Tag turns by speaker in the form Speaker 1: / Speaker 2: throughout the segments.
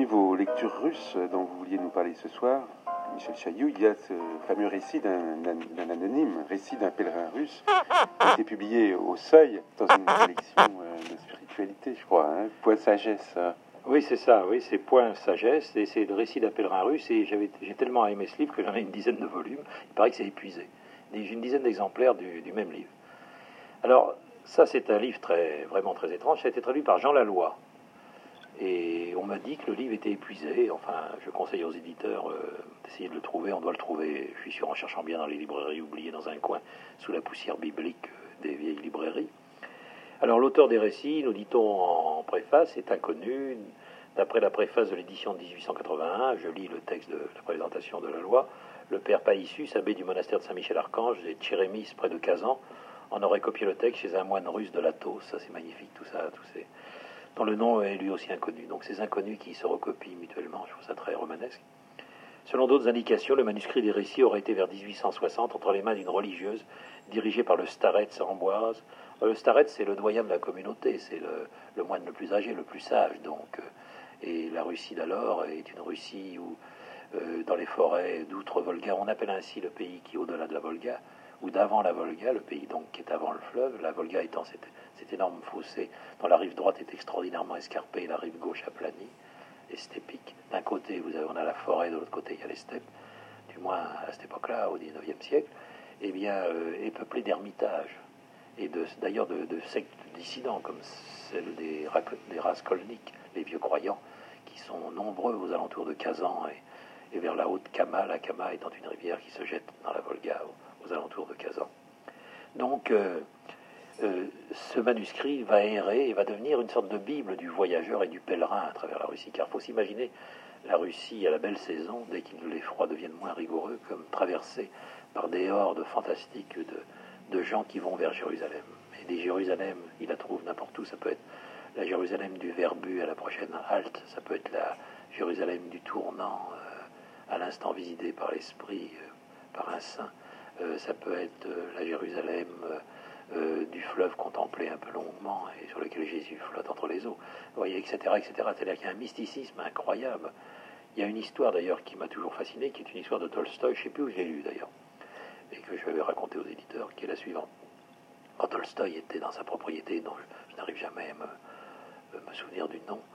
Speaker 1: vos lectures russes dont vous vouliez nous parler ce soir, Michel Chailloux, il y a ce fameux récit d'un anonyme, récit d'un pèlerin russe, qui a été publié au Seuil, dans une collection de spiritualité, je crois, hein, Point Sagesse.
Speaker 2: Oui, c'est ça, oui, c'est Point Sagesse, et c'est le récit d'un pèlerin russe, et j'ai tellement aimé ce livre que j'en ai une dizaine de volumes. Il paraît que c'est épuisé. J'ai une dizaine d'exemplaires du même livre. Alors, ça, c'est un livre vraiment très étrange. Ça a été traduit par Jean Laloy. Et on m'a dit que le livre était épuisé. Enfin, je conseille aux éditeurs d'essayer de le trouver. On doit le trouver, je suis sûr, en cherchant bien dans les librairies oubliées dans un coin, sous la poussière biblique des vieilles librairies. Alors, l'auteur des récits, nous dit-on en préface, est inconnu. D'après la préface de l'édition de 1881, je lis le texte de la présentation de la loi, le père Païssus, abbé du monastère de Saint-Michel-Archange et Tchérémis, près de Kazan, en aurait copié le texte chez un moine russe de Latos. Ça, c'est magnifique, tout ça, dont le nom est lui aussi inconnu. Donc ces inconnus qui se recopient mutuellement, je trouve ça très romanesque. Selon d'autres indications, le manuscrit des récits aurait été vers 1860 entre les mains d'une religieuse dirigée par le starets Ambroise. Le starets, c'est le doyen de la communauté, c'est le moine le plus âgé, le plus sage. Donc, et la Russie d'alors est une Russie où, dans les forêts d'outre-Volga, on appelle ainsi le pays qui est au-delà de la Volga, ou d'avant la Volga, le pays donc qui est avant le fleuve, la Volga étant cet énorme fossé dont la rive droite est extraordinairement escarpée et la rive gauche aplanie et steppique. D'un côté, on a la forêt, de l'autre côté, il y a les steppes, du moins à cette époque-là, au XIXe siècle, eh bien, est peuplée d'ermitages, et d'ailleurs de sectes dissidents, comme celle des Raskolniks, les vieux croyants, qui sont nombreux aux alentours de Kazan et vers la haute Kama, la Kama étant une rivière qui se jette dans la Volga, aux alentours de Kazan. Donc, ce manuscrit va errer et va devenir une sorte de Bible du voyageur et du pèlerin à travers la Russie. Car il faut s'imaginer la Russie à la belle saison, dès que les froids deviennent moins rigoureux, comme traversée par des hordes fantastiques de gens qui vont vers Jérusalem. Et des Jérusalem, ils la trouvent n'importe où. Ça peut être la Jérusalem du Verbu à la prochaine halte, ça peut être la Jérusalem du tournant à l'instant visité par l'Esprit, par un saint. Ça peut être la Jérusalem du fleuve contemplé un peu longuement et sur lequel Jésus flotte entre les eaux. Vous voyez, etc., etc. C'est-à-dire qu'il y a un mysticisme incroyable. Il y a une histoire d'ailleurs qui m'a toujours fasciné, qui est une histoire de Tolstoï, je ne sais plus où je l'ai lu d'ailleurs, et que je vais raconter aux éditeurs, qui est la suivante. Quand Tolstoï était dans sa propriété, dont je n'arrive jamais à me souvenir du nom,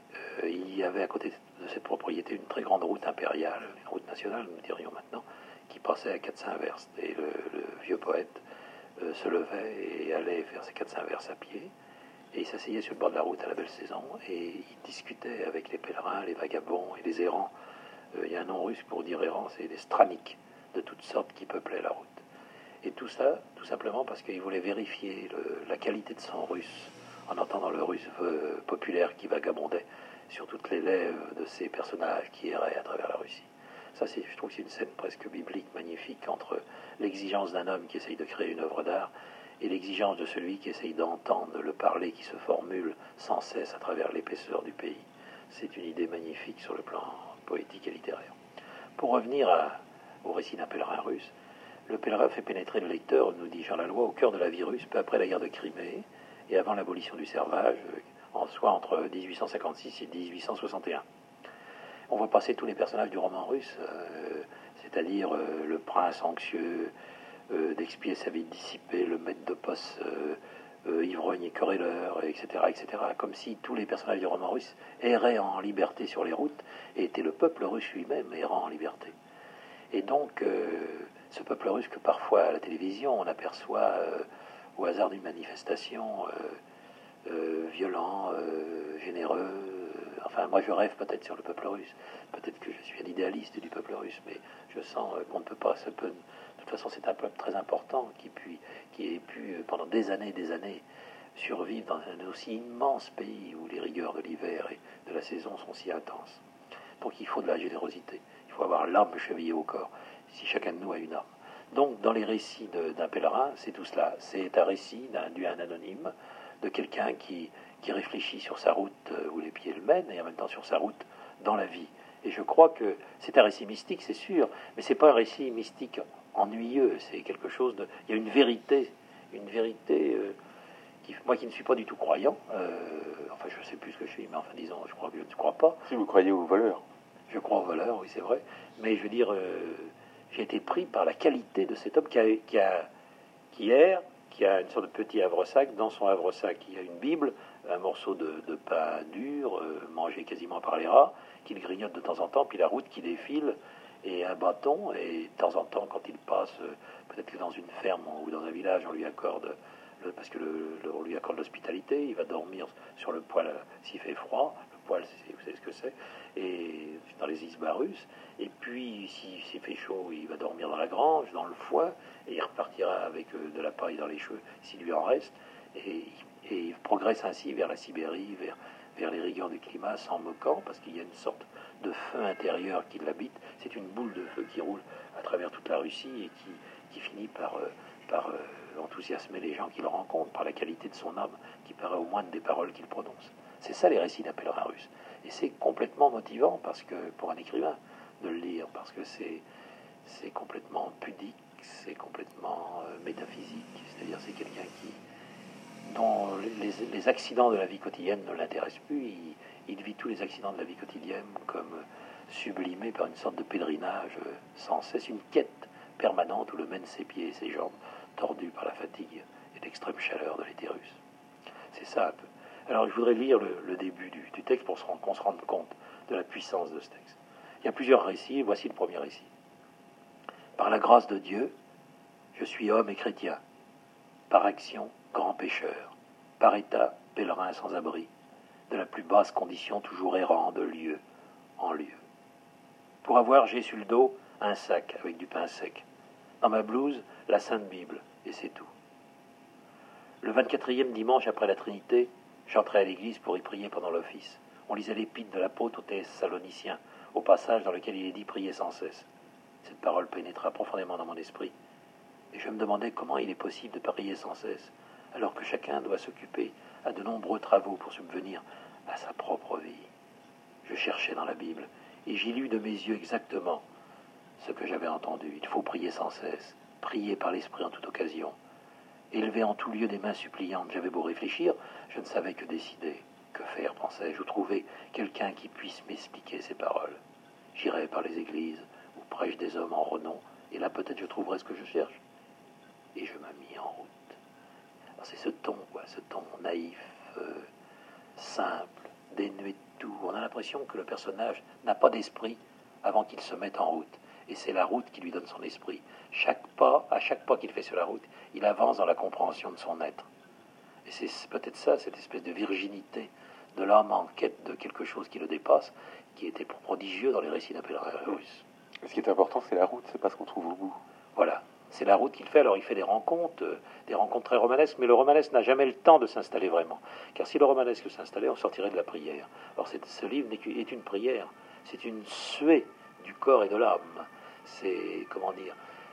Speaker 2: il y avait à côté de cette propriété une très grande route impériale, une route nationale, nous dirions maintenant, qui passait à 400 verstes. Et le vieux poète se levait et allait faire ses 400 verstes à pied, et il s'asseyait sur le bord de la route à la belle saison, et il discutait avec les pèlerins, les vagabonds et les errants. Il y a un nom russe pour dire errants, c'est des straniks, de toutes sortes qui peuplaient la route. Et tout ça, tout simplement parce qu'il voulait vérifier la qualité de son russe, en entendant le russe populaire qui vagabondait sur toutes les lèvres de ces personnages qui erraient à travers la Russie. Ça, je trouve que c'est une scène presque biblique, magnifique, entre l'exigence d'un homme qui essaye de créer une œuvre d'art et l'exigence de celui qui essaye d'entendre le parler qui se formule sans cesse à travers l'épaisseur du pays. C'est une idée magnifique sur le plan poétique et littéraire. Pour revenir au récit d'un pèlerin russe, le pèlerin fait pénétrer le lecteur, nous dit Jean Laloy, au cœur de la vie russe, peu après la guerre de Crimée et avant l'abolition du servage, soit entre 1856 et 1861. On voit passer tous les personnages du roman russe, c'est-à-dire le prince anxieux d'expier sa vie dissipée, le maître de poste ivrogne et querelleur, etc., etc., comme si tous les personnages du roman russe erraient en liberté sur les routes et étaient le peuple russe lui-même errant en liberté. Et donc, ce peuple russe que parfois à la télévision on aperçoit au hasard d'une manifestation violent, généreux. Enfin, moi je rêve peut-être sur le peuple russe. Peut-être que je suis un idéaliste du peuple russe, mais je sens qu'on ne peut pas. De toute façon, c'est un peuple très important qui ait pu pendant des années survivre dans un aussi immense pays où les rigueurs de l'hiver et de la saison sont si intenses. Donc il faut de la générosité. Il faut avoir l'âme chevillée au corps, si chacun de nous a une âme. Donc dans les récits d'un pèlerin, c'est tout cela. C'est un récit d'un anonyme, de quelqu'un qui réfléchit sur sa route où les pieds le mènent, et en même temps sur sa route dans la vie. Et je crois que c'est un récit mystique, c'est sûr, mais c'est pas un récit mystique ennuyeux, c'est quelque chose de... Il y a une vérité moi qui ne suis pas du tout croyant, enfin je ne sais plus ce que je suis, mais enfin disons, je crois que je ne crois pas.
Speaker 1: Si vous croyez aux voleurs.
Speaker 2: Je crois aux voleurs, oui c'est vrai, mais je veux dire, j'ai été pris par la qualité de cet homme qui a une sorte de petit havre-sac. Dans son havre-sac, il y a une Bible, un morceau de pain dur, mangé quasiment par les rats, qu'il grignote de temps en temps, puis la route qui défile, et un bâton, et de temps en temps, quand il passe, peut-être que dans une ferme ou dans un village, on lui accorde, on lui accorde l'hospitalité, il va dormir sur le poêle s'il fait froid, le poêle, vous savez ce que c'est, et dans les isbarus, et puis s'il fait chaud, il va dormir dans la grange, dans le foin, et il repartira avec de la paille dans les cheveux, s'il lui en reste, et il progresse ainsi vers la Sibérie, vers les rigueurs du climat, sans moquant, parce qu'il y a une sorte de feu intérieur qui l'habite. C'est une boule de feu qui roule à travers toute la Russie et qui finit par enthousiasmer les gens qu'il rencontre, par la qualité de son âme, qui paraît au moindre des paroles qu'il prononce. C'est ça les récits d'un pèlerin russe. Et c'est complètement motivant parce que, pour un écrivain de le lire, parce que c'est complètement pudique, c'est complètement métaphysique. C'est-à-dire c'est quelqu'un dont les accidents de la vie quotidienne ne l'intéressent plus. Il vit tous les accidents de la vie quotidienne comme sublimés par une sorte de pèlerinage sans cesse, une quête permanente où le mènent ses pieds et ses jambes, tordus par la fatigue et l'extrême chaleur de l'été russe. C'est ça un peu. Alors je voudrais lire le début du texte pour qu'on se rende compte de la puissance de ce texte. Il y a plusieurs récits, et voici le premier récit. Par la grâce de Dieu, je suis homme et chrétien. Par action, grand pécheur. Par état, pèlerin sans abri. De la plus basse condition, toujours errant de lieu en lieu. Pour avoir, j'ai sur le dos un sac avec du pain sec. Dans ma blouse, la Sainte Bible, et c'est tout. Le 24e dimanche après la Trinité, j'entrais à l'église pour y prier pendant l'office. On lisait l'épître de l'apôtre aux Thessaloniciens, au passage dans lequel il est dit prier sans cesse. Cette parole pénétra profondément dans mon esprit, et je me demandais comment il est possible de prier sans cesse, alors que chacun doit s'occuper à de nombreux travaux pour subvenir à sa propre vie. Je cherchais dans la Bible, et j'y lus de mes yeux exactement ce que j'avais entendu. Il faut prier sans cesse, prier par l'Esprit en toute occasion, élever en tout lieu des mains suppliantes. J'avais beau réfléchir, je ne savais que décider. Que faire, pensais-je, ou trouver quelqu'un qui puisse m'expliquer ces paroles. J'irai par les églises, où prêchent des hommes en renom, et là peut-être je trouverai ce que je cherche. Et je me mis en route. Alors c'est ce ton, ce ton naïf, simple, dénué de tout. On a l'impression que le personnage n'a pas d'esprit avant qu'il se mette en route. Et c'est la route qui lui donne son esprit. À chaque pas qu'il fait sur la route, il avance dans la compréhension de son être. Et c'est peut-être ça, cette espèce de virginité de l'homme en quête de quelque chose qui le dépasse, qui était prodigieux dans les récits d'un pèlerin russe.
Speaker 1: Ce qui est important, c'est la route, c'est pas ce qu'on trouve au bout.
Speaker 2: Voilà, c'est la route qu'il fait. Alors il fait des rencontres très romanesques, mais le romanesque n'a jamais le temps de s'installer vraiment. Car si le romanesque s'installait, on sortirait de la prière. Alors ce livre est une prière, c'est une suée du corps et de l'âme. C'est, comment dire,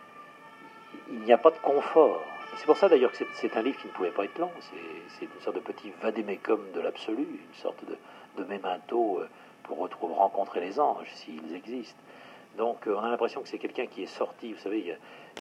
Speaker 2: il n'y a pas de confort. C'est pour ça d'ailleurs que c'est un livre qui ne pouvait pas être long. C'est une sorte de petit vadémécum de l'absolu, une sorte de mémento pour rencontrer les anges, s'ils existent. Donc on a l'impression que c'est quelqu'un qui est sorti, vous savez,